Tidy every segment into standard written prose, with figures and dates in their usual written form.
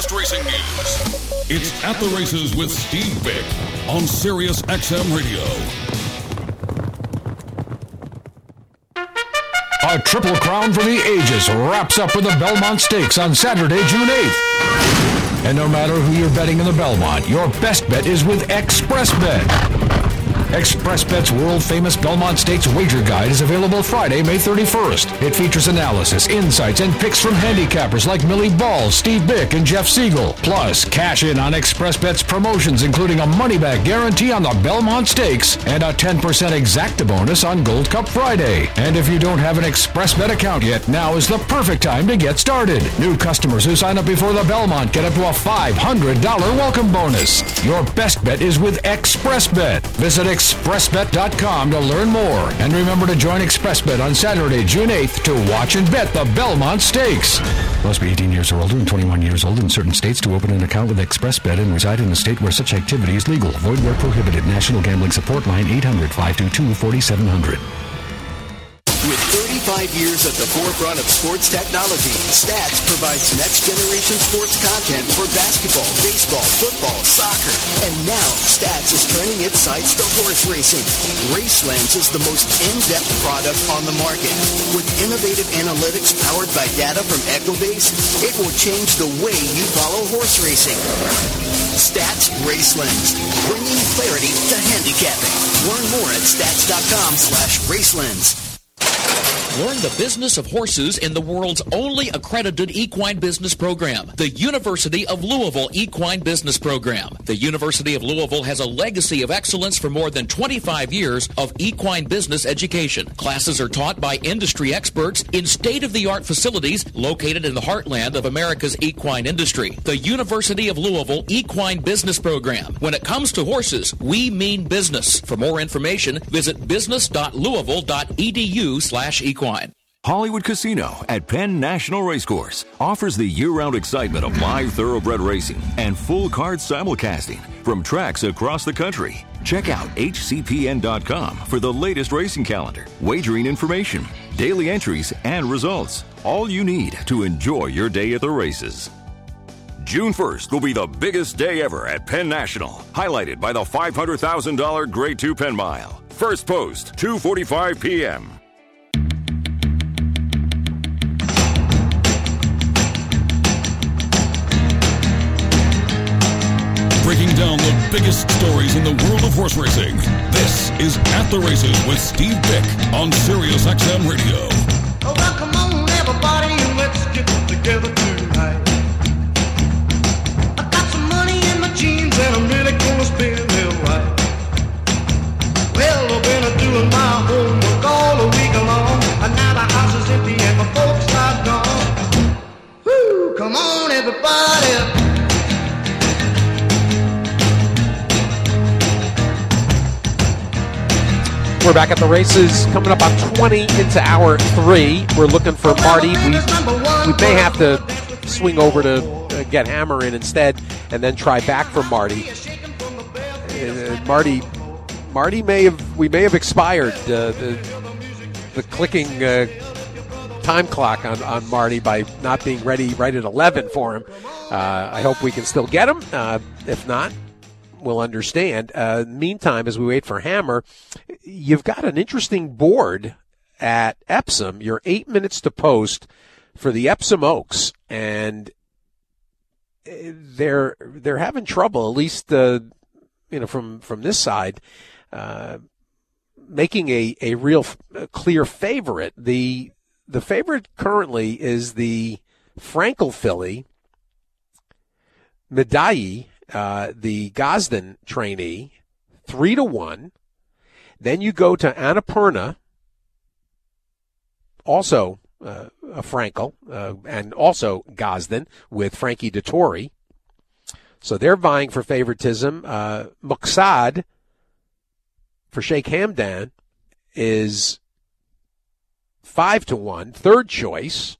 latest racing news. It's At the Races with Steve Bick on Sirius XM Radio. A Triple Crown for the ages wraps up with the Belmont Stakes on Saturday, June 8th. And no matter who you're betting in the Belmont, your best bet is with ExpressBet. ExpressBet's world-famous Belmont Stakes wager guide is available Friday, May 31st. It features analysis, insights, and picks from handicappers like Millie Ball, Steve Bick, and Jeff Siegel. Plus, cash in on ExpressBet's promotions, including a money-back guarantee on the Belmont Stakes and a 10% exacta bonus on Gold Cup Friday. And if you don't have an ExpressBet account yet, now is the perfect time to get started. New customers who sign up before the Belmont get up to a $500 welcome bonus. Your best bet is with ExpressBet. Visit ExpressBet.com to learn more. And remember to join ExpressBet on Saturday, June 8th to watch and bet the Belmont Stakes. Must be 18 years or older and 21 years old in certain states to open an account with ExpressBet and reside in a state where such activity is legal. Void where prohibited. National Gambling Support Line 800-522-4700. With 35 years at the forefront of sports technology, Stats provides next-generation sports content for basketball, baseball, football, soccer. And now, Stats is turning its sights to horse racing. Racelens is the most in-depth product on the market. With innovative analytics powered by data from Ecobase, it will change the way you follow horse racing. Stats Racelens, bringing clarity to handicapping. Learn more at stats.com/Racelens. Learn the business of horses in the world's only accredited equine business program, the University of Louisville Equine Business Program. The University of Louisville has a legacy of excellence for more than 25 years of equine business education. Classes are taught by industry experts in state-of-the-art facilities located in the heartland of America's equine industry. The University of Louisville Equine Business Program. When it comes to horses, we mean business. For more information, visit business.louisville.edu/equine. Hollywood Casino at Penn National Racecourse offers the year-round excitement of live thoroughbred racing and full card simulcasting from tracks across the country. Check out hcpn.com for the latest racing calendar, wagering information, daily entries, and results. All you need to enjoy your day at the races. June 1st will be the biggest day ever at Penn National, highlighted by the $500,000 Grade 2 Penn Mile. First post, 2:45 p.m. Breaking down the biggest stories in the world of horse racing. This is At the Races with Steve Bick on Sirius XM Radio. Oh, well, come on, everybody, and let's get together tonight. I got some money in my jeans, and I'm really gonna spend it right. Well, I've been doing my homework all the week long, and now the house is empty and my folks are gone. Woo, come on, everybody. We're back at the races, coming up on 20 into hour 3. We're looking for Marty. We may have to swing over to get Hammer in instead, and then try back for Marty. Marty may have expired the clicking time clock on Marty by not being ready right at 11 for him. I hope we can still get him. If not, we'll understand. Meantime, as we wait for Hammer, you've got an interesting board at Epsom. You're 8 minutes to post for the Epsom Oaks, and they're having trouble, at least from this side, making a real clear favorite. The favorite currently is the Frankel filly, Medaille, the Gosden trainee, 3-1. Then you go to Annapurna, also a Frankel, and also Gosden with Frankie Dettori. So they're vying for favoritism. Muqsad for Sheikh Hamdan is 5-1, third choice.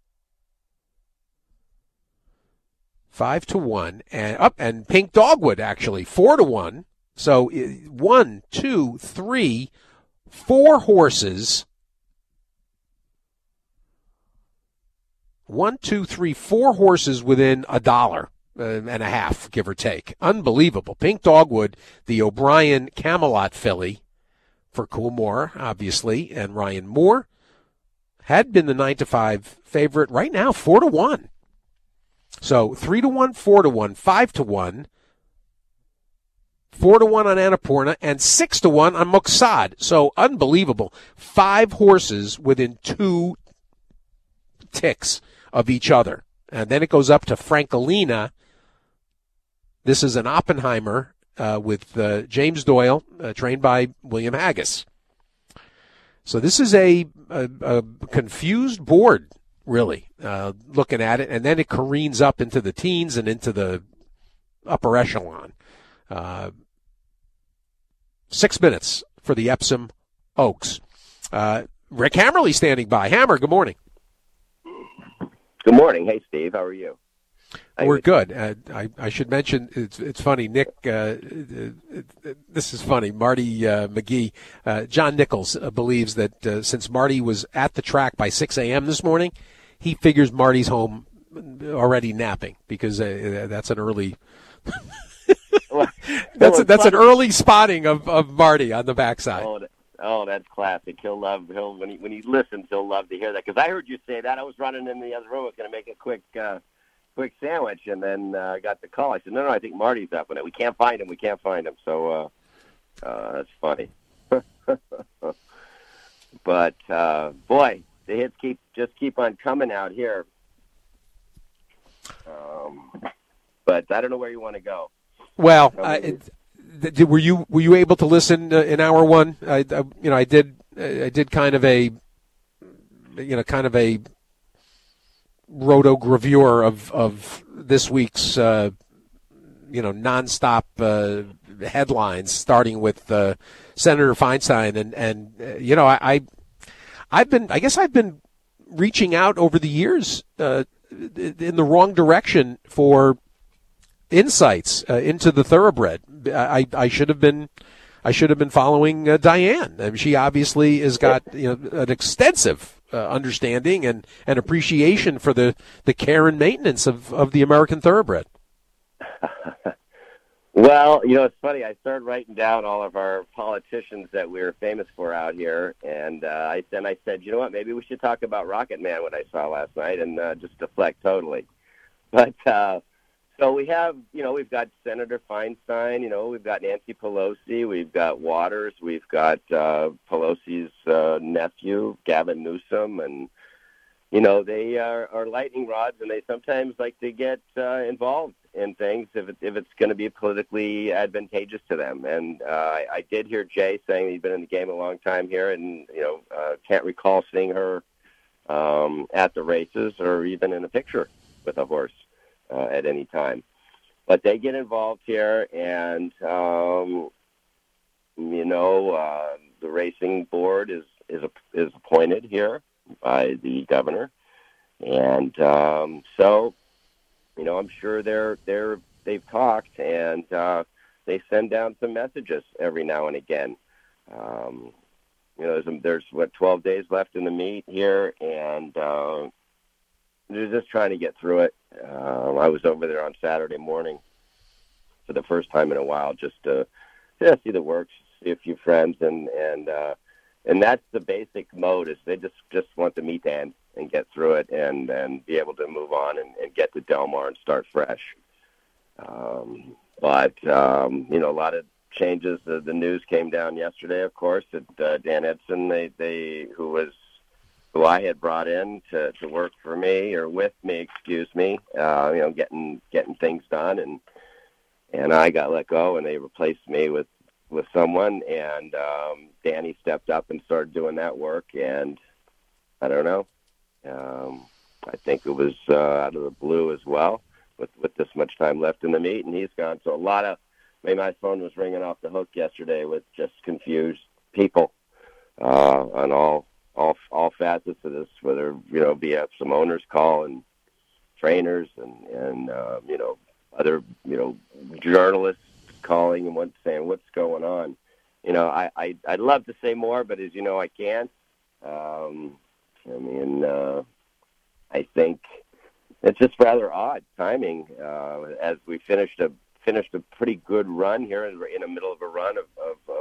5-1, and Pink Dogwood actually 4-1. So 1, 2, 3, 4 horses 4 horses within $1 and a half, give or take. Unbelievable. Pink Dogwood, the O'Brien Camelot filly for Coolmore, obviously, and Ryan Moore had been the 9-5 favorite. Right now, 4-1. So 3-1, 4-1, 5-1, 4-1 on Annapurna, and 6-1 on Muxad. So unbelievable. 5 horses within 2 ticks of each other. And then it goes up to Francolina. This is an Oppenheimer with James Doyle, trained by William Haggis. So this is a confused board, really, looking at it. And then it careens up into the teens and into the upper echelon. 6 minutes for the Epsom Oaks. Rick Hammerly standing by. Hammer, good morning. Good morning. Hey, Steve. How are you? We're good. I should mention, it's funny, Nick, this is funny, Marty McGee, John Nichols believes that since Marty was at the track by 6 a.m. this morning, he figures Marty's home already napping because that's an early... that's an early spotting of Marty on the backside. Oh, that's classic. When he listens, he'll love to hear that. Because I heard you say that. I was running in the other room. I was going to make a quick sandwich, and then I got the call. I said, no, I think Marty's up on it. We can't find him. So that's funny. But boy, the hits keep on coming out here. But I don't know where you want to go. Well, were you able to listen in hour one? I did kind of a rotogravure of this week's nonstop headlines, starting with Senator Feinstein, and I've been reaching out over the years in the wrong direction for insights into the thoroughbred. I should have been following Diane. I mean, she obviously has got an extensive understanding and appreciation for the care and maintenance of the American thoroughbred. Well, it's funny. I started writing down all of our politicians that we're famous for out here, and I said, you know what? Maybe we should talk about Rocket Man, what I saw last night, and just deflect totally. But so we have, we've got Senator Feinstein, we've got Nancy Pelosi, we've got Waters, we've got Pelosi's nephew, Gavin Newsom, and, they are lightning rods, and they sometimes like to get involved in things if it's going to be politically advantageous to them. And I did hear Jay saying he'd been in the game a long time here, and, can't recall seeing her at the races or even in a picture with a horse. At any time, but they get involved here, and the racing board is appointed here by the governor, and so I'm sure they've talked, and they send down some messages every now and again. There's 12 days left in the meet here, and they're just trying to get through it. I was over there on Saturday morning for the first time in a while, just to see the works, see a few friends, and that's the basic mode. Is they just want the meet to end and get through it, and be able to move on and get to Del Mar and start fresh. But a lot of changes. The news came down yesterday, of course, that Dan Edson, who I had brought in to work for me or with me, getting things done, and I got let go, and they replaced me with someone, and Danny stepped up and started doing that work, and I don't know. I think it was out of the blue as well, with this much time left in the meet, and he's gone. So my phone was ringing off the hook yesterday with just confused people on all facets of this, whether, be some owners call and trainers and other, journalists calling and saying what's going on. I'd love to say more, but as you know, I can't. I think it's just rather odd timing as we finished a pretty good run here in the middle of a run of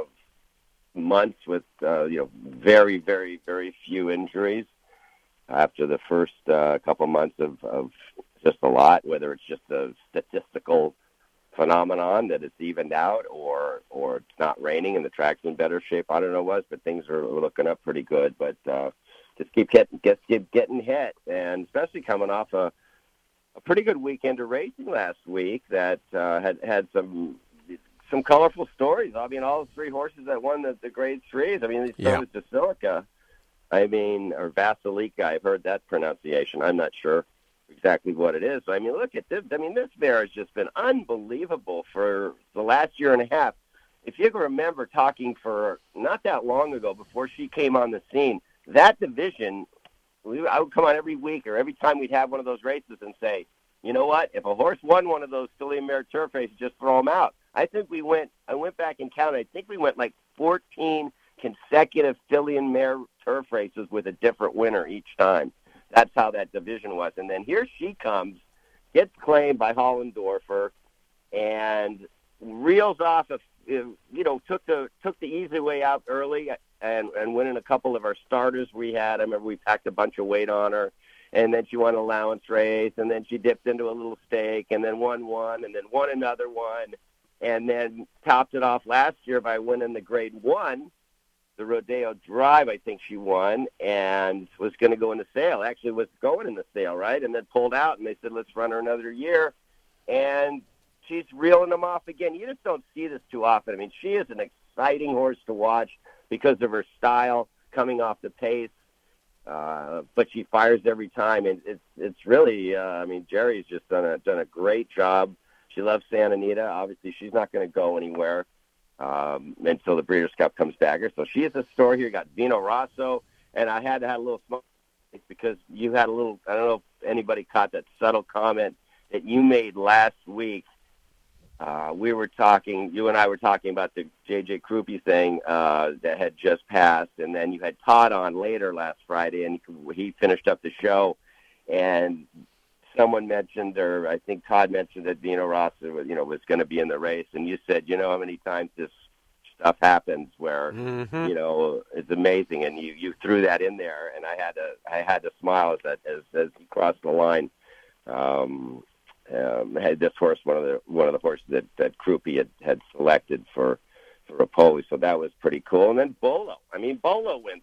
months with very, very, very few injuries after the first couple months of just a lot, whether it's just a statistical phenomenon that it's evened out or it's not raining and the track's in better shape. I don't know what, but things are looking up pretty good. But just keep getting hit, and especially coming off a pretty good weekend of racing last week that had some colorful stories. I mean, all the three horses that won the Grade 3s. I mean, they started with Basilica. Or Vasilika. I've heard that pronunciation. I'm not sure exactly what it is. But, I mean, look at this. I mean, this mare has just been unbelievable for the last year and a half. If you can remember talking for not that long ago before she came on the scene, that division, I would come on every week or every time we'd have one of those races and say, you know what, if a horse won one of those filly mare turf races, just throw them out. I went back and counted. I think we went like 14 consecutive filly and mare turf races with a different winner each time. That's how that division was. And then here she comes, gets claimed by Hollendorfer, and reels off took the easy way out early and winning a couple of our starters we had. I remember we packed a bunch of weight on her, and then she won an allowance race, and then she dipped into a little stake, and then won one, and then won another one, and then topped it off last year by winning the Grade 1. The Rodeo Drive, I think she won, and was going to go in the sale. Actually was going in the sale, right? And then pulled out, and they said, let's run her another year. And she's reeling them off again. You just don't see this too often. I mean, she is an exciting horse to watch because of her style coming off the pace. But she fires every time, and it's really, Jerry's just done a great job. She loves Santa Anita. Obviously, she's not going to go anywhere until the Breeders' Cup comes back here. So she is a story here. You got Vino Rosso, and I had to have a little small because you had a little, I don't know if anybody caught that subtle comment that you made last week. You and I were talking about the J.J. Krupe thing that had just passed, and then you had Todd on later last Friday, and he finished up the show, and someone mentioned, or I think Todd mentioned that Vino Rosso, was going to be in the race, and you said, how many times this stuff happens where, it's amazing, and you threw that in there, and I had to smile as he crossed the line. Had this horse one of the horses that Krupe had selected for a pole, so that was pretty cool. And then Bolo. I mean, Bolo wins.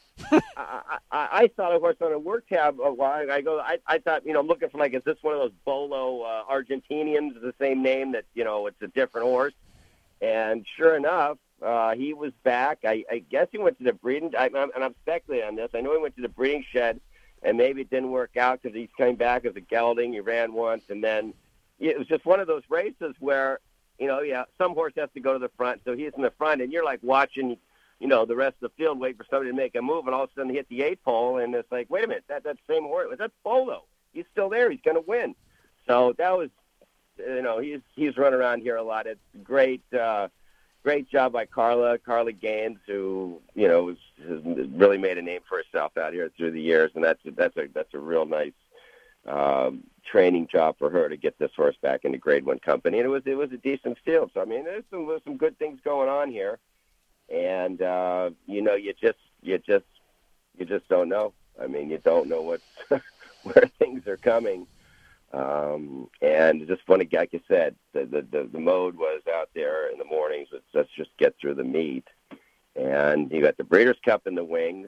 I saw the horse on a work tab a while ago. I thought, looking for is this one of those Bolo Argentinians, the same name that, it's a different horse. And sure enough, he was back. I guess he went to the breeding, and I'm speculating on this. I know he went to the breeding shed, and maybe it didn't work out because he's coming back as a gelding. He ran once, and then it was just one of those races where, some horse has to go to the front, so he's in the front, and you're like watching, the rest of the field wait for somebody to make a move, and all of a sudden hit the 8 pole, and it's like, wait a minute, that same horse, that's Bolo. He's still there. He's going to win. So that was, he's run around here a lot. It's great. Great job by Carla Gaines, who has really made a name for herself out here through the years, and that's a real nice training job for her to get this horse back into Grade 1 company, and it was a decent field. So I mean, there's some good things going on here, and you just don't know. I mean, you don't know what's where things are coming. And just funny, like you said, the mode was out there in the mornings. Let's just get through the meet, and you got the Breeders' Cup in the wings.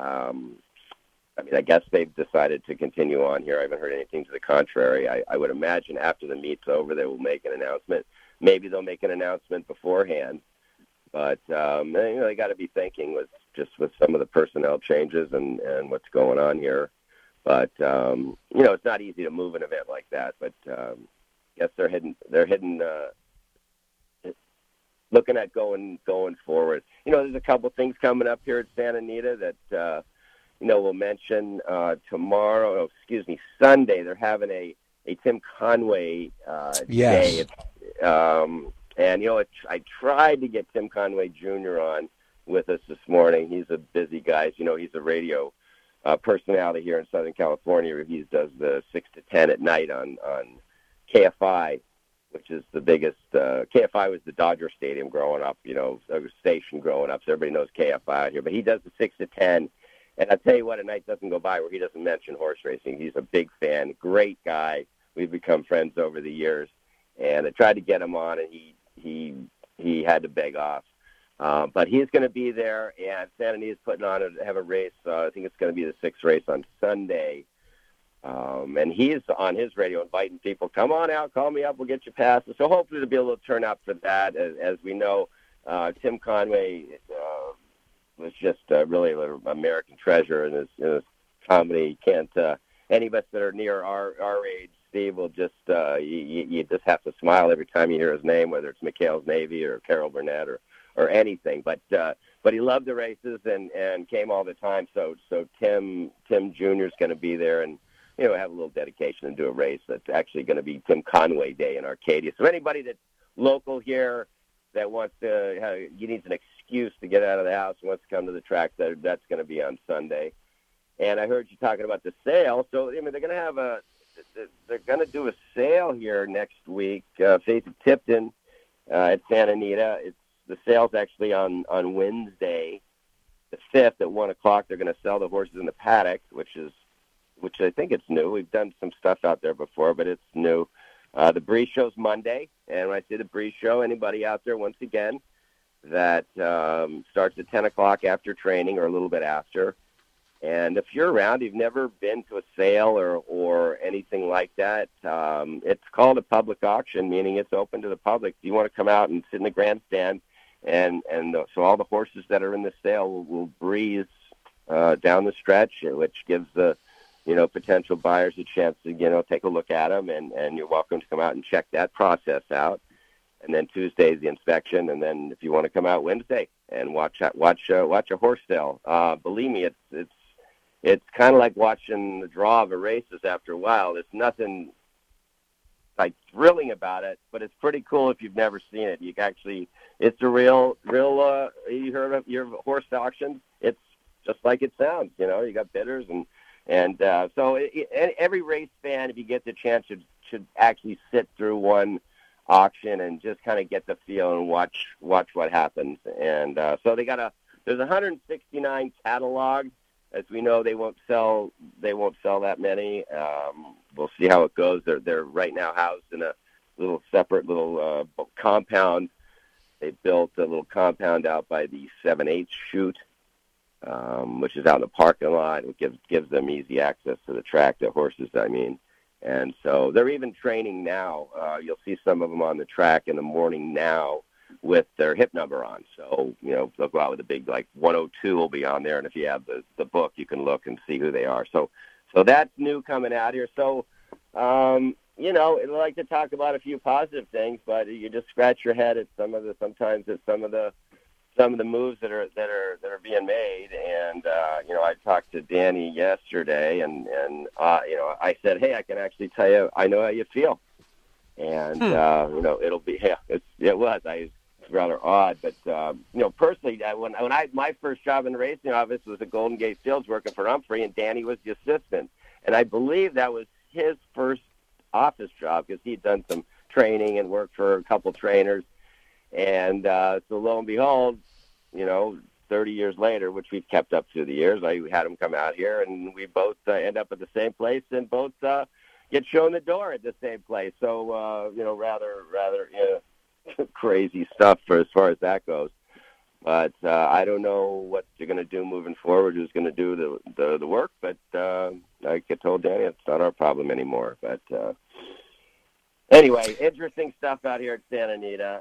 I guess they've decided to continue on here. I haven't heard anything to the contrary. I would imagine after the meet's over, they will make an announcement. Maybe they'll make an announcement beforehand, but they got to be thinking with some of the personnel changes and what's going on here. But it's not easy to move an event like that. But I guess they're heading looking at going forward. There's a couple things coming up here at Santa Anita that we'll mention tomorrow. Sunday. They're having a Tim Conway day. I tried to get Tim Conway Jr. on with us this morning. He's a busy guy. He's a radio personality here in Southern California. He does the 6 to 10 at night on KFI, which is the biggest. KFI was the Dodger Stadium growing up, a station growing up, so everybody knows KFI out here. But he does the 6 to 10, and I'll tell you what, a night doesn't go by where he doesn't mention horse racing. He's a big fan, great guy. We've become friends over the years, and I tried to get him on, and he had to beg off. But he's going to be there, and Santa Anita is putting on have a race. I think it's going to be the 6th race on Sunday. And he's on his radio inviting people, come on out, call me up, we'll get you passes. So hopefully there'll be a little turnout for that. As we know, Tim Conway was just really an American treasure in his comedy. Any of us that are near our age, Steve, will just you just have to smile every time you hear his name, whether it's McHale's Navy or Carol Burnett or anything. But he loved the races and came all the time. So Tim Jr. is going to be there and have a little dedication and do a race that's actually going to be Tim Conway Day in Arcadia. So anybody that's local here that wants to, you need an excuse to get out of the house and wants to come to the track, that's going to be on Sunday. And I heard you talking about the sale. So they're going to have they're going to do a sale here next week. Faith of Tipton at Santa Anita. The sale's actually on Wednesday, the 5th at 1 o'clock. They're going to sell the horses in the paddock, which I think it's new. We've done some stuff out there before, but it's new. The Breeze Show's Monday, and when I say the Breeze Show, anybody out there, once again, that starts at 10 o'clock after training or a little bit after. And if you're around, you've never been to a sale or anything like that, it's called a public auction, meaning it's open to the public. You want to come out and sit in the grandstand, and so all the horses that are in the sale will breeze down the stretch, which gives the potential buyers a chance to, take a look at them, and you're welcome to come out and check that process out. And then Tuesday's the inspection, and then if you want to come out Wednesday and watch a horse sale, believe me, it's kind of like watching the draw of a races after a while. There's nothing like thrilling about it, but it's pretty cool if you've never seen it. It's a real. You heard of your horse auctions? It's just like it sounds. You got bidders and so every race fan, if you get the chance, should actually sit through one auction and just kind of get the feel and watch what happens. And so there's 169 cataloged. As we know, they won't sell that many. We'll see how it goes. They're right now housed in a little separate compound. They built a little compound out by the 7/8 chute, which is out in the parking lot. It gives them easy access to the track, the horses, I mean. And so they're even training now. You'll see some of them on the track in the morning now with their hip number on. So, they'll go out with a big, 102 will be on there. And if you have the book, you can look and see who they are. So that's new coming out here. So, I'd like to talk about a few positive things, but you just scratch your head at some of the moves that are being made. And, I talked to Danny yesterday and I said, hey, I can actually tell you, I know how you feel. And, it'll be, it was rather odd, but, personally, my first job in the racing office was at Golden Gate Fields working for Humphrey, and Danny was the assistant. And I believe that was his first office job because he'd done some training and worked for a couple trainers. And so lo and behold, 30 years later, which we've kept up through the years, I had him come out here, and we both end up at the same place and both get shown the door at the same place. So, rather crazy stuff as far as that goes. But I don't know what you're going to do moving forward, who's going to do the work. But I told Danny it's not our problem anymore. But anyway, interesting stuff out here at Santa Anita.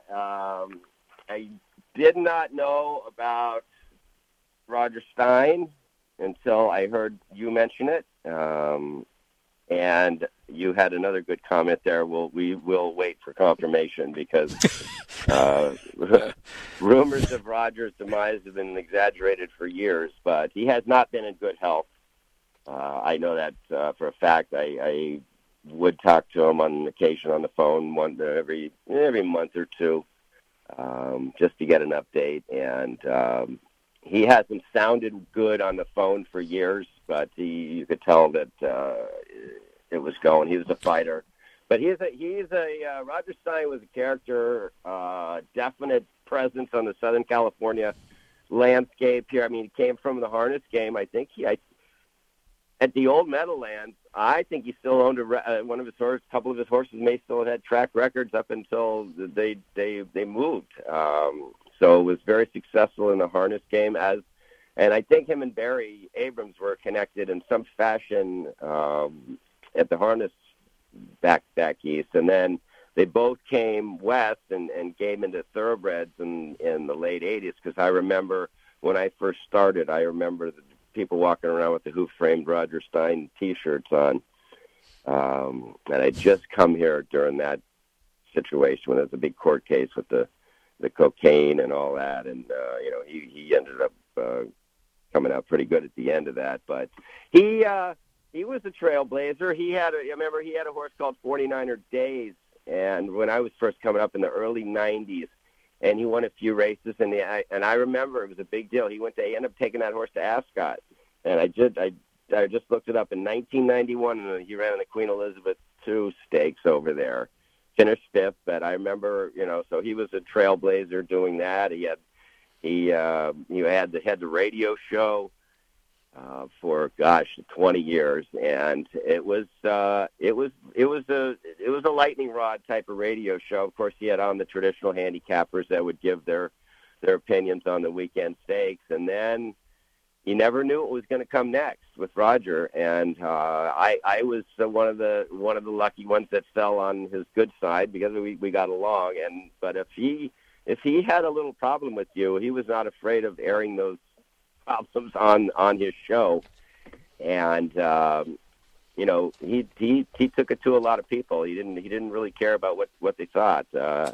I did not know about Roger Stein until I heard you mention it. And you had another good comment there. We will wait for confirmation because rumors of Roger's demise have been exaggerated for years, but he has not been in good health. I know that for a fact. I would talk to him on occasion on the phone every month or two just to get an update. And he hasn't sounded good on the phone for years. but you could tell that it was going. He was a fighter. But Roger Stein was a character, definite presence on the Southern California landscape here. I mean, he came from the harness game. I think at the old Meadowlands, I think he still owned one of his horses. A couple of his horses may still have had track records up until they moved. So it was very successful in the harness game. And I think him and Barry Abrams were connected in some fashion at the harness back east, and then they both came west and came into thoroughbreds in the late 80s, because I remember when I first started, I remember the people walking around with the hoof-framed Roger Stein T-shirts on, and I'd just come here during that situation when there was a big court case with the cocaine and all that, and he ended up coming out pretty good at the end of that, but he was a trailblazer. I remember he had a horse called 49er Days, and when I was first coming up in the early 90s, and he won a few races, and I remember it was a big deal. He ended up taking that horse to Ascot, and I just looked it up in 1991, and he ran in the Queen Elizabeth II Stakes over there, finished fifth. But I remember, so he was a trailblazer doing that. He had the radio show for 20 years, and it was a lightning rod type of radio show. Of course, he had on the traditional handicappers that would give their opinions on the weekend stakes, and then you never knew what was going to come next with Roger. And I was one of the lucky ones that fell on his good side, because we got along. But if he had a little problem with you, he was not afraid of airing those problems on his show, and he took it to a lot of people. He didn't really care about what they thought,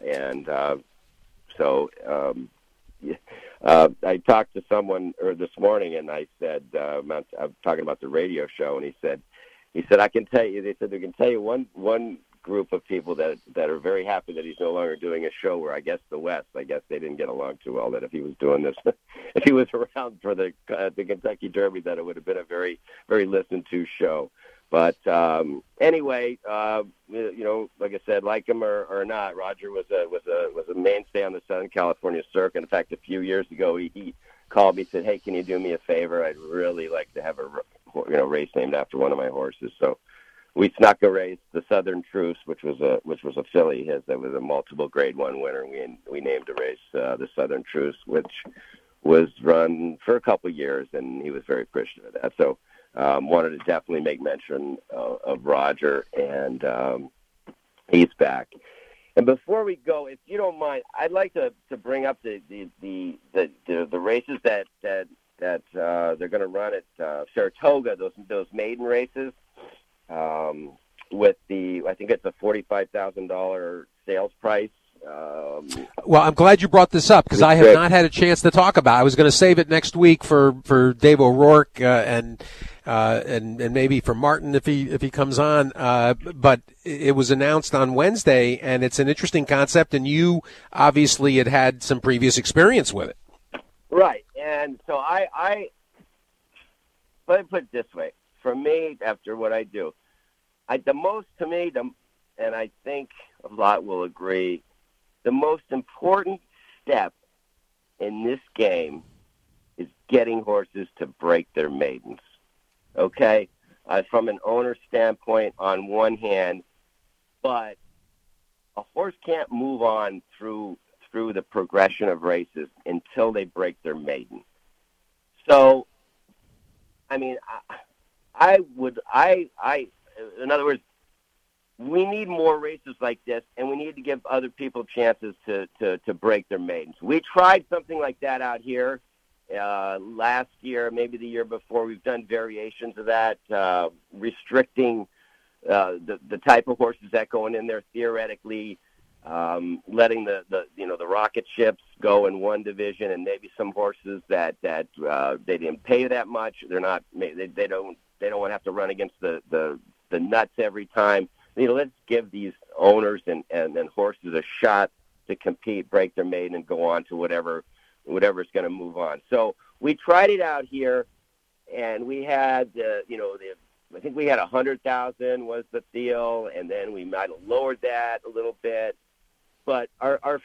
I talked to someone this morning, and I said I'm talking about the radio show, and he said I can tell you. They said they can tell you one group of people that are very happy that he's no longer doing a show, where I guess the West, they didn't get along too well, that if he was doing this, if he was around for the Kentucky Derby, that it would have been a very, very listened to show. But anyway, like I said, like him or not, Roger was a mainstay on the Southern California circuit. In fact, a few years ago, he called me and said, "Hey, can you do me a favor? I'd really like to have a race named after one of my horses." So we snuck a race, the Southern Truce, which was a filly his that was a multiple Grade 1 winner. We named a race the Southern Truce, which was run for a couple of years, and he was very appreciative of that. So wanted to definitely make mention of Roger, and he's back. And before we go, if you don't mind, I'd like to bring up the races that they're going to run at Saratoga, those maiden races. With I think it's a $45,000 sales price. Well, I'm glad you brought this up, because I have not had a chance to talk about it. I was going to save it next week for Dave O'Rourke and maybe for Martin if he comes on. But it was announced on Wednesday, and it's an interesting concept, and you obviously had some previous experience with it. Right, and so I let me put it this way. For me, after what I do, and I think a lot will agree, the most important step in this game is getting horses to break their maidens. Okay? From an owner standpoint on one hand, but a horse can't move on through the progression of races until they break their maiden. So, I mean, in other words, we need more races like this, and we need to give other people chances to break their maidens. We tried something like that out here last year, maybe the year before. We've done variations of that, restricting the type of horses that go in there, theoretically, letting the rocket ships go in one division, and maybe some horses that they didn't pay that much. They don't want to have to run against the nuts every time. Let's give these owners and horses a shot to compete, break their maiden, and go on to whatever's going to move on. So we tried it out here, and we had I think we had 100,000 was the deal, and then we might have lowered that a little bit. But our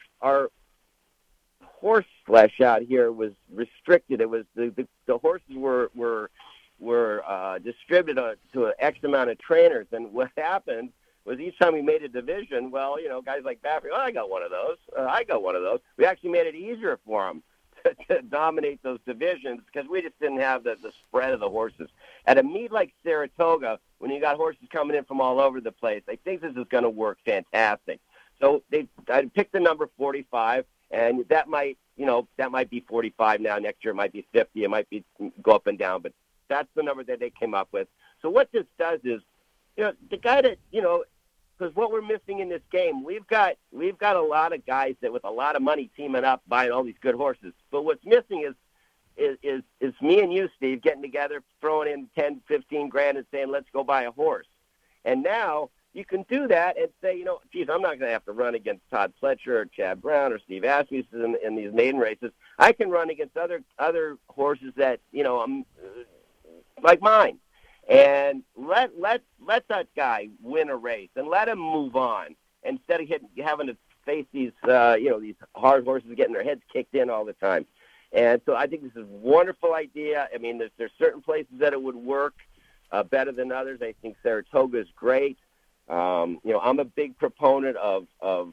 horse flesh out here was restricted. It was the horses were distributed to an X amount of trainers, and what happened was each time we made a division, well, guys like Baffert, I got one of those. I got one of those. We actually made it easier for them to dominate those divisions because we just didn't have the spread of the horses. At a meet like Saratoga, when you got horses coming in from all over the place, I think this is going to work fantastic. So I picked the number 45, and that might be 45 now. Next year it might be 50. It might be go up and down, but that's the number that they came up with. So what this does is, the guy that, because what we're missing in this game, we've got a lot of guys that with a lot of money teaming up, buying all these good horses. But what's missing is me and you, Steve, getting together, throwing in 10, 15 grand and saying, let's go buy a horse. And now you can do that and say, geez, I'm not going to have to run against Todd Pletcher or Chad Brown or Steve Asmussen in these maiden races. I can run against other horses that, like mine. And let that guy win a race and let him move on instead of having to face these these hard horses getting their heads kicked in all the time. And so I think this is a wonderful idea. I mean, there's certain places that it would work better than others. I think Saratoga is great. I'm a big proponent of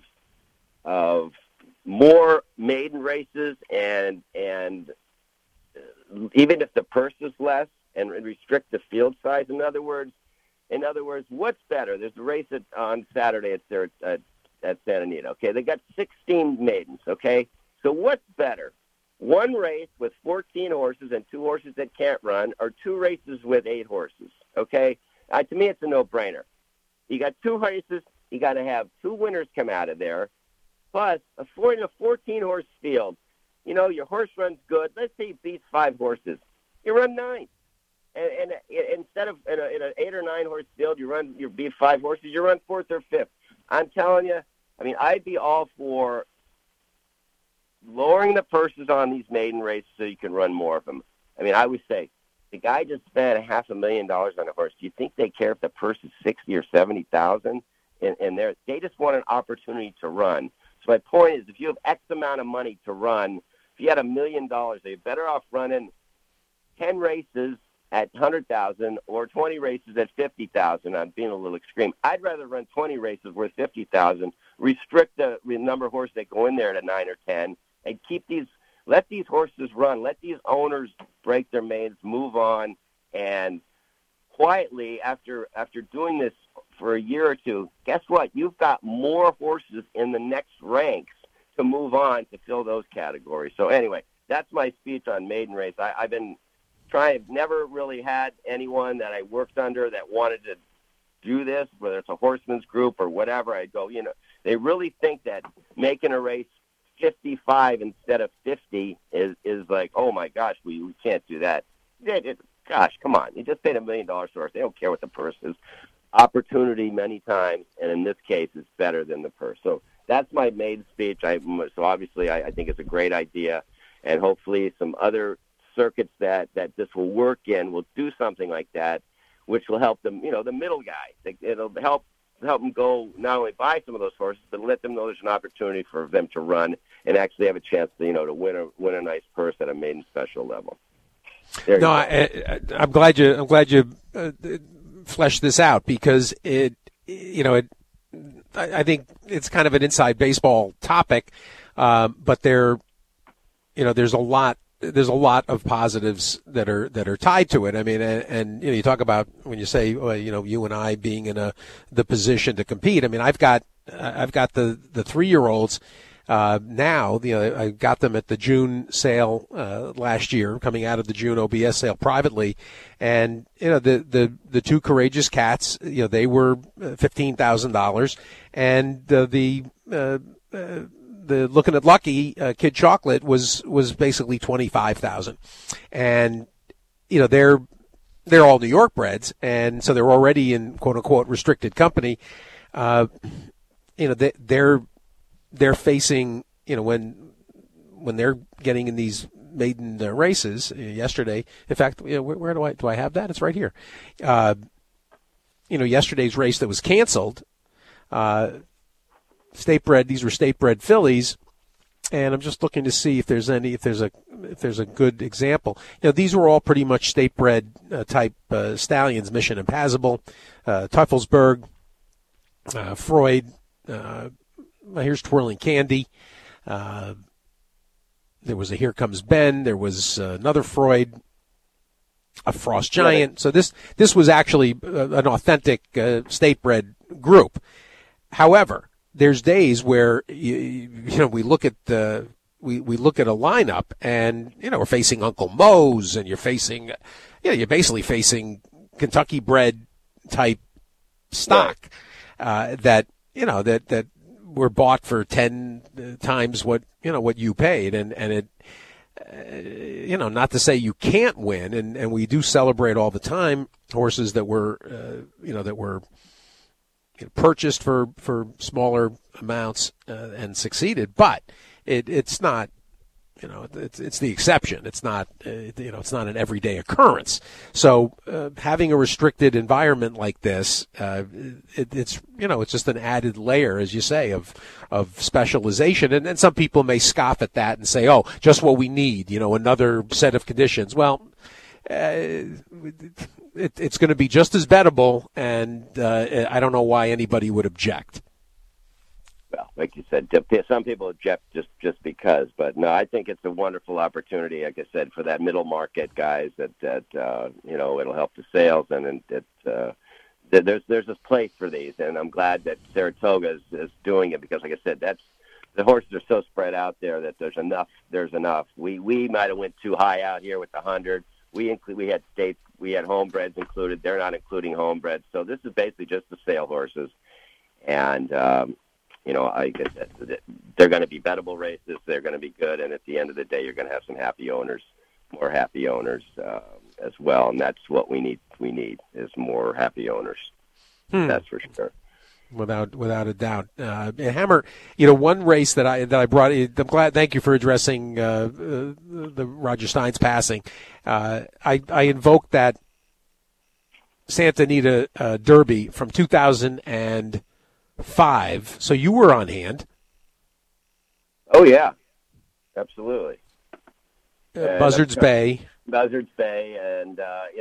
more maiden races and even if the purse is less, and restrict the field size. In other words, what's better? There's a race on Saturday at Santa Anita. Okay, they got 16 maidens. Okay, so what's better? One race with 14 horses and 2 horses that can't run, or 2 races with 8 horses. Okay, to me it's a no-brainer. You got 2 races. You got to have 2 winners come out of there, plus a 14-horse field. Your horse runs good. Let's say he beats 5 horses. You run 9. And instead of in an 8 or 9 horse field, you beat 5 horses, you run 4th or 5th. I'm telling you, I'd be all for lowering the purses on these maiden races so you can run more of them. I would say the guy just spent $500,000 on a horse. Do you think they care if the purse is $60,000 or $70,000? And they just want an opportunity to run. So my point is, if you have X amount of money to run, if you had $1 million, they're better off running 10 races at 100,000 or 20 races at 50,000. I'm being a little extreme. I'd rather run 20 races worth 50,000, restrict the number of horses that go in there to 9 or 10, and let these horses run. Let these owners break their maidens, move on, and quietly, after doing this for a year or two, guess what? You've got more horses in the next ranks to move on to fill those categories. So anyway, that's my speech on maiden race. I've never really had anyone that I worked under that wanted to do this, whether it's a horseman's group or whatever. I go, they really think that making a race 55 instead of 50 is like, oh my gosh, we can't do that. Gosh, come on. You just paid $1 million for it. They don't care what the purse is. Opportunity many times, and in this case, it's better than the purse. So that's my maiden speech. So obviously I think it's a great idea, and hopefully some other circuits that this will work in will do something like that, which will help them, the middle guy. It'll help them go not only buy some of those horses, but let them know there's an opportunity for them to run and actually have a chance to, to win a nice purse at a maiden special level. I'm glad you fleshed this out because I think it's kind of an inside baseball topic, but there's a lot of positives that are tied to it. And you talk about when you say, you and I being in the position to compete. I've got the 3-year-olds now. I got them at the June sale last year, coming out of the June OBS sale privately, and the 2 Courageous Cats. They were $15,000, and the Looking at Lucky Kid Chocolate was basically $25,000, and they're all New York breds, and so they're already in quote unquote restricted company. They're facing when they're getting in these maiden races yesterday. In fact, where do I have that? It's right here. Yesterday's race that was canceled, these were state-bred fillies, and I'm just looking to see if there's a good example. These were all pretty much state-bred type stallions. Mission Impassable, Teufelsberg, Freud. Here's Twirling Candy. There was a Here Comes Ben. There was another Freud, a Frost Giant. So this was actually an authentic state-bred group. However, there's days where we look at we look at a lineup, and we're facing Uncle Moe's, and you're basically facing Kentucky-bred type stock that were bought for 10 times what you paid, and it not to say you can't win, and we do celebrate all the time horses that were purchased for smaller amounts and succeeded, but it's not. It's the exception. It's not. It's not an everyday occurrence. So having a restricted environment like this, it's just an added layer, as you say, of specialization. And some people may scoff at that and say, "Oh, just what we need." Another set of conditions. Well, it's going to be just as bettable, and I don't know why anybody would object. Well, like you said, some people object just because, but no, I think it's a wonderful opportunity, like I said, for that middle market guys that it'll help the sales, and there's this place for these, and I'm glad that Saratoga is doing it, because, like I said, the horses are so spread out there that there's enough. We might have went too high out here with the 100. We had homebreds included. They're not including homebreds, so this is basically just the sale horses, and. I guess they're going to be bettable races. They're going to be good, and at the end of the day, you're going to have some happy owners, more happy owners as well, and that's what we need. We need is more happy owners. That's for sure. Without a doubt, Hammer. One race that I brought. I'm glad. Thank you for addressing the Roger Stein's passing. I invoked that Santa Anita Derby from 2005. So you were on hand. Oh yeah, absolutely. Buzzards Bay, and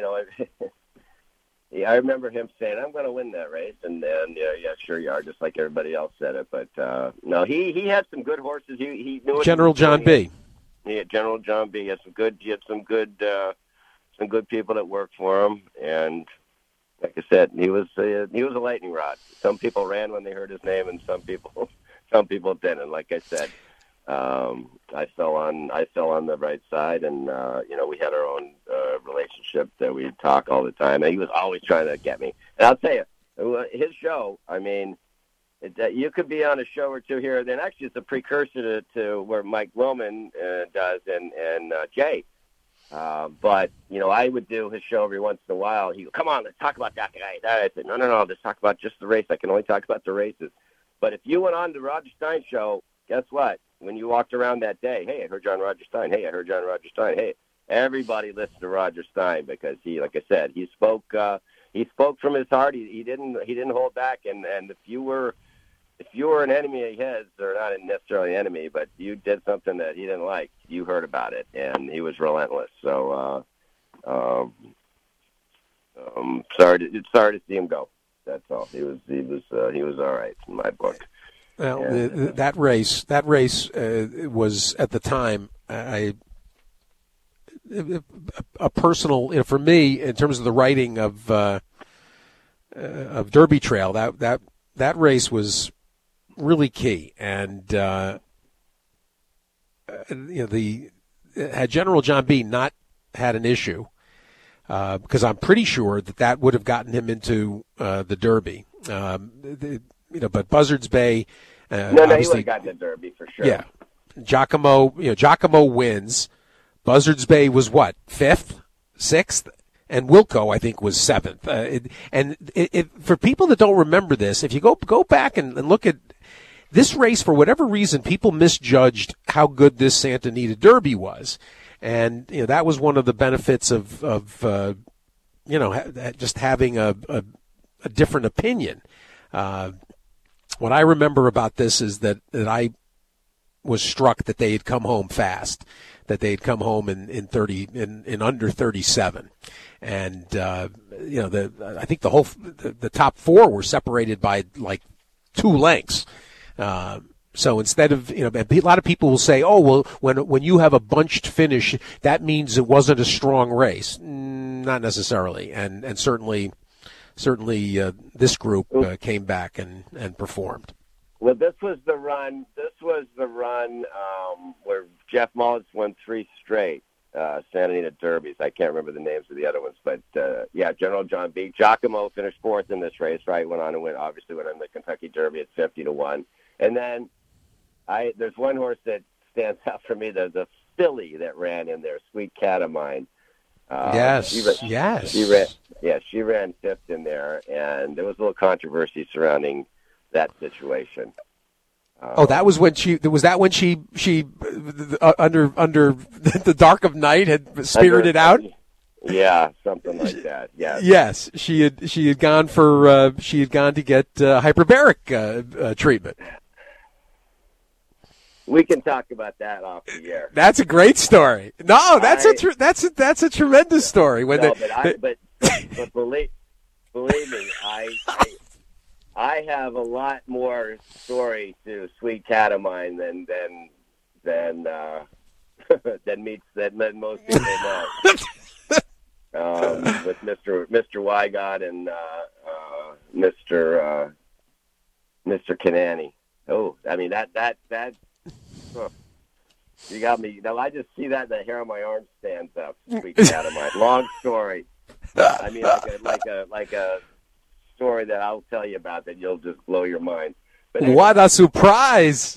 I remember him saying, "I'm going to win that race," and then yeah, sure you are, just like everybody else said it. But no, he had some good horses. He knew General John B. Yeah, General John B. He had some good people that worked for him, and. Like I said, he was a lightning rod. Some people ran when they heard his name, and some people didn't. Like I said, I fell on the right side, and we had our own relationship that we'd talk all the time. And he was always trying to get me. And I'll tell you, his show. I mean, you could be on a show or two here. Then actually, it's a precursor to where Mike Roman does and Jay. But, I would do his show every once in a while. He'd go, "Come on, let's talk about that guy." I said, no, let's talk about just the race. I can only talk about the races. But if you went on the Roger Stein show, guess what? When you walked around that day, hey, I heard you on Roger Stein. Hey, I heard you on Roger Stein. Hey, everybody listened to Roger Stein because he, like I said, he spoke from his heart. He didn't hold back. And if you were an enemy of his, or not necessarily an enemy, but you did something that he didn't like, you heard about it, and he was relentless. So, sorry to see him go. That's all. He was all right in my book. Well, that race was at the time a personal, for me, in terms of the writing of Derby Trail. That race was really key, and had General John B. not had an issue, because I'm pretty sure that would have gotten him into the Derby. But Buzzards Bay. No, he would have gotten the Derby for sure. Yeah, Giacomo wins. Buzzards Bay was what, 5th, 6th? And Wilco, I think, was 7th. For people that don't remember this, if you go back and look at this race, for whatever reason, people misjudged how good this Santa Anita Derby was. And that was one of the benefits of just having a different opinion. What I remember about this is that I was struck that they had come home fast, that they had come home in under 37, and I think the top four were separated by like 2 lengths. So instead of, a lot of people will say, oh, well, when you have a bunched finish, that means it wasn't a strong race. Not necessarily, and certainly this group came back and performed. Well, this was the run where Jeff Mullins won 3 straight Santa Anita Derbies. I can't remember the names of the other ones, but General John B. Giacomo finished 4th in this race, right? Went on the Kentucky Derby at 50-1. And then there's one horse that stands out for me, the filly that ran in there, Sweet Cat of Mine. Yes. She ran 5th in there, and there was a little controversy surrounding that situation. That was when she under the dark of night had spirited out. Yeah, something like that. Yeah. Yes, she had gone to get hyperbaric treatment. We can talk about that off the air. That's a great story. No, that's a tremendous story. But believe me, I have a lot more story to Sweet Cat of Mine than most people know. With Mr. Wygott and Mr. Kanani. Oh, I mean that. You got me. Now I just see that, and the hair on my arm stands up. Sweet Cat of Mine. Long story. I mean, like a story that I'll tell you about that you'll just blow your mind. But anyway. What a surprise!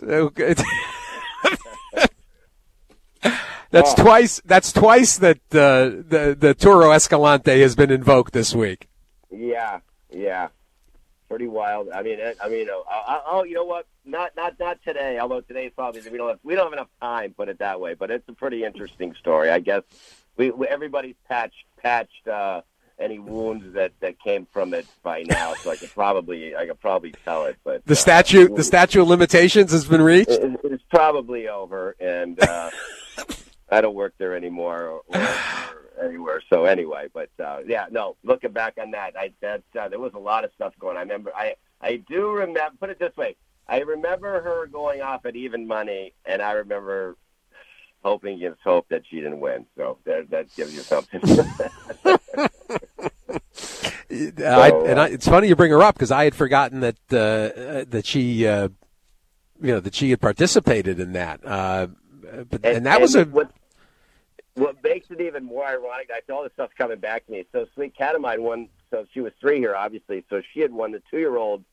That's twice that the Toro Escalante has been invoked this week. Yeah, pretty wild. I mean, you know what? Not today. Although today is probably we don't have enough time. Put it that way. But it's a pretty interesting story. I guess everybody's patched any wounds that came from it by now, so I could probably tell it. But the statute of limitations has been reached. It's probably over, and I don't work there anymore or anywhere. So anyway, but looking back on that, there was a lot of stuff going on. I remember. I do remember. Put it this way. I remember her going off at even money, and I remember hoping against hope that she didn't win. So that gives you something. It's funny you bring her up because I had forgotten that she had participated in that. What makes it even more ironic, I feel all this stuff's coming back to me. So Sweet Cat of Mine won. So she was 3 here, obviously. So she had won the 2-year-old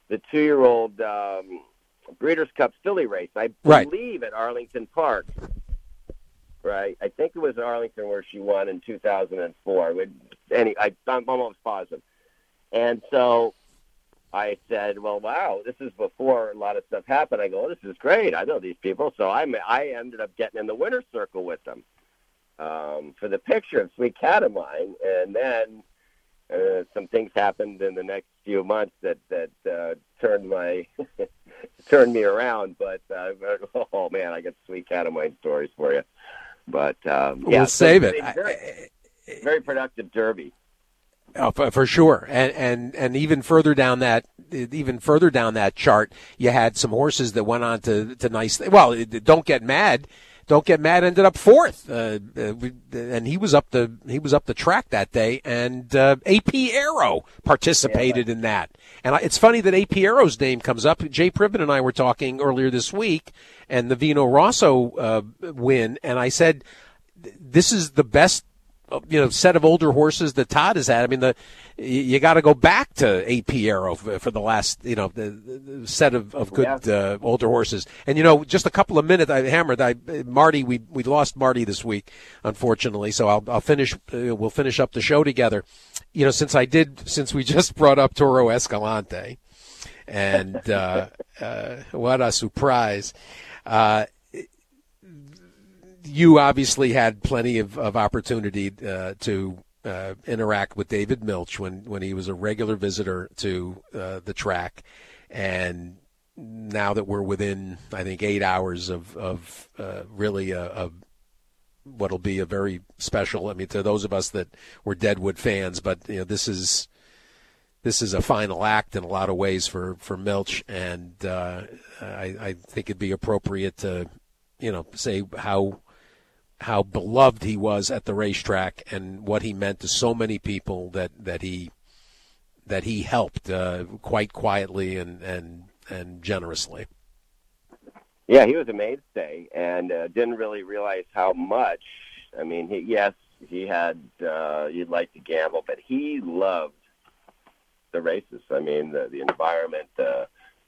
Breeders' Cup filly race. I believe at Arlington Park. Right, I think it was Arlington where she won in 2004. I'm almost positive. And so I said, well, wow, this is before a lot of stuff happened. I go, this is great. I know these people. So I ended up getting in the winner's circle with them for the picture of Sweet Cat of Mine. And then some things happened in the next few months that turned me around. But, oh, man, I got Sweet Cat of Mine stories for you. But we'll save it. Very productive Derby. Oh, for sure, and even further down that chart, you had some horses that went on to nice. Well, Don't Get Mad. Don't Get Mad ended up 4th, and he was up the track that day. And AP Aero participated in that. And it's funny that AP Aero's name comes up. Jay Priven and I were talking earlier this week, and the Vino Rosso win, and I said, this is the best set of older horses that Todd has had. I mean, you got to go back to AP Aero for the last, the set of good older horses. And just a couple of minutes, I hammered. Marty, we lost Marty this week, unfortunately. So I'll finish. We'll finish up the show together. Since we just brought up Toro Escalante, and what a surprise. you obviously had plenty of opportunity to interact with David Milch when he was a regular visitor to the track, and now that we're within, I think, 8 hours of really what'll be a very special. I mean, to those of us that were Deadwood fans, but this is a final act in a lot of ways for Milch, and I think it'd be appropriate to say how beloved he was at the racetrack and what he meant to so many people that he helped quite quietly and generously. Yeah, he was a mainstay, and didn't really realize how much. I mean, he had you'd like to gamble, but he loved the races. I mean, the environment, the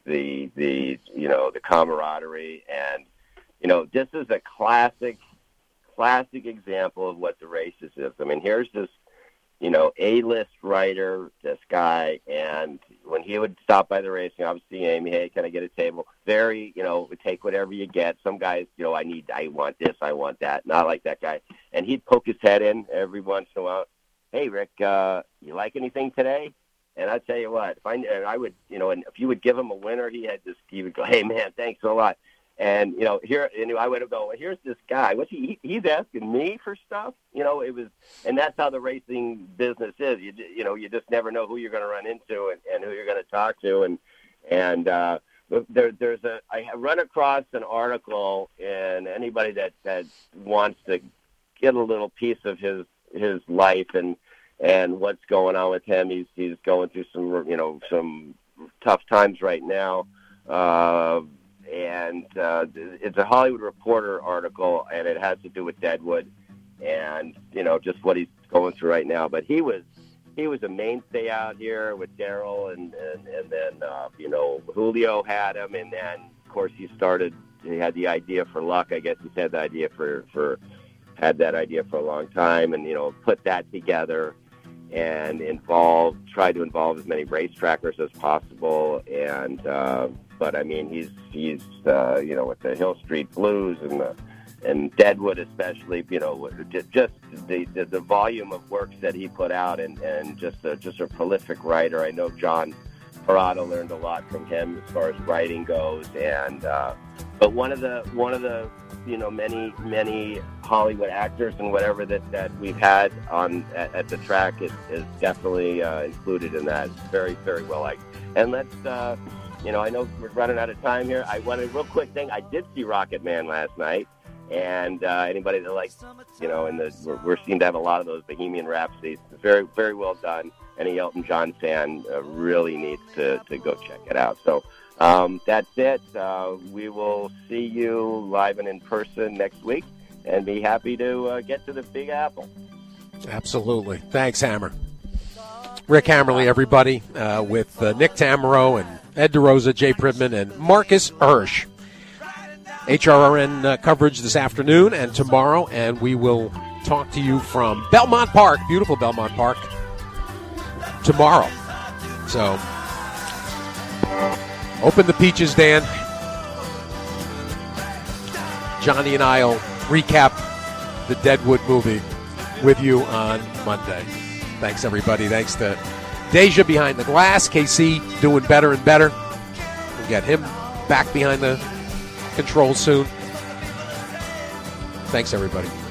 camaraderie, and this is a classic example of what the races is. I mean, here's this A-list writer, this guy, and when he would stop by the racing, obviously, Amy, hey, can I get a table? Very, take whatever you get. Some guys, I want this, I want that. Not like that guy. And he'd poke his head in every once in a while. Hey, Rick, you like anything today? And I tell you what, and if you would give him a winner, he would go, hey, man, thanks a lot. And, I would go, well, here's this guy. He's asking me for stuff? And that's how the racing business is. You just never know who you're going to run into and who you're going to talk to. I run across an article, and anybody that wants to get a little piece of his life and what's going on with him, he's going through some tough times right now. And it's a Hollywood Reporter article, and it has to do with Deadwood and, just what he's going through right now. But he was a mainstay out here with Darrell, and then, Julio had him. And then, of course, he had the idea for Luck. I guess he's had that idea for a long time, and, put that together and tried to involve as many racetrackers as possible. And, but I mean, he's with the Hill Street Blues and Deadwood especially, just the volume of works that he put out, and just a prolific writer. I know John Parado learned a lot from him as far as writing goes, and but one of the many Hollywood actors and whatever that we've had at the track is definitely included in that. It's very, very well liked. And let's. I know we're running out of time here. I want a real quick thing. I did see Rocket Man last night, and anybody that likes, we seem to have a lot of those Bohemian Rhapsodies. It's very, very well done. Any Elton John fan really needs to go check it out. So that's it. We will see you live and in person next week, and be happy to get to the Big Apple. Absolutely. Thanks, Hammer. Rick Hammerly, everybody, with Nick Tamero and Ed DeRosa, Jay Pridman, and Marcus Hirsch. HRRN coverage this afternoon and tomorrow, and we will talk to you from Belmont Park, beautiful Belmont Park, tomorrow. So, open the peaches, Dan. Johnny and I will recap the Deadwood movie with you on Monday. Thanks, everybody. Thanks to Deja behind the glass. KC doing better and better. We'll get him back behind the controls soon. Thanks, everybody.